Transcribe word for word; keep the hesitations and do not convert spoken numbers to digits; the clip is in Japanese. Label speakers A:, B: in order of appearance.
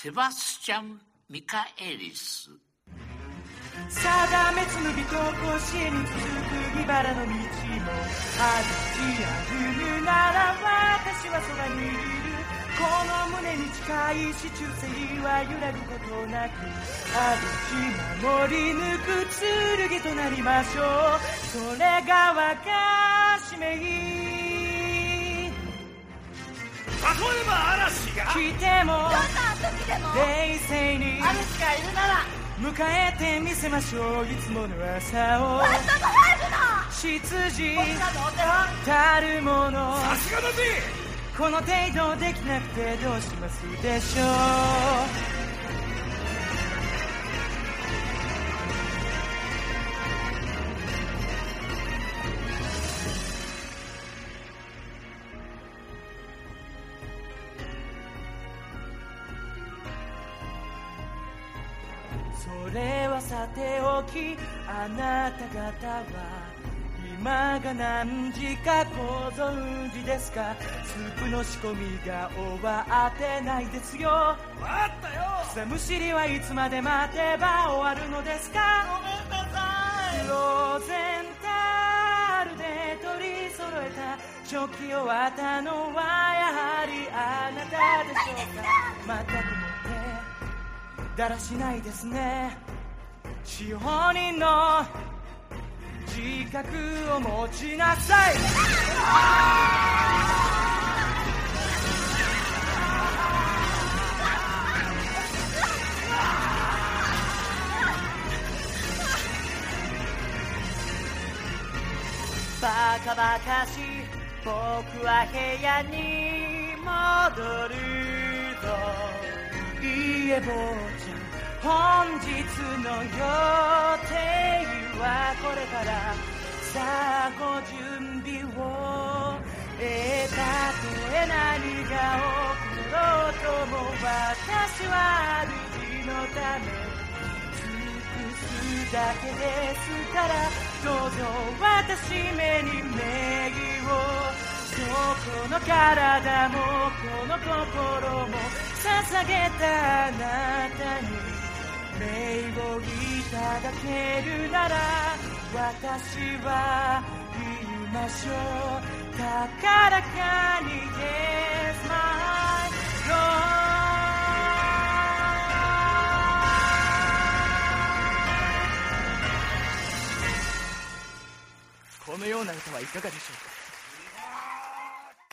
A: セバスチャン・ミカエリス。
B: 定め紡ぎと甲子園に続く茨の道も、ある日歩むなら私はそばにいる。この胸に近い市中生は揺らぐことなく、ある日守り抜く剣となりましょう。それが我が使命。
C: 例えば嵐が
B: 来ても
D: どんな時でも
B: 冷静に
D: あるしかいるなら
B: 迎えてみせましょう。いつもの朝を
D: バストとハーブの
B: 執事
D: 僕らのお手本
B: たるもの、
C: さすがだぜ。
B: この程度できなくてどうしますでしょう。それはさておき、あなた方は今が何時かご存知ですか。スープの仕込みが終わってないですよ。
C: 待ったよ。
B: 草むしりはいつまで待てば終わるのですか。
D: ごめんなさい。
B: ローゼンタールで取り揃えた食器を割ったのはやはりあなたでしょうか。またくもってだらしないですね。司法人の自覚を持ちなさい。バカバカしい僕は部屋に戻ると。いいえ坊ちゃん、本日の予定はこれから。さあご準備を。えー、たとえ何が起ころうとも私は主のため尽くすだけですから。どうぞ私めに名義を。そこの体もこの心も捧げたあなたに名をいただけるなら、私は言いましょう。高らかに Yes my Lord。 このような歌はいかがでしょうか。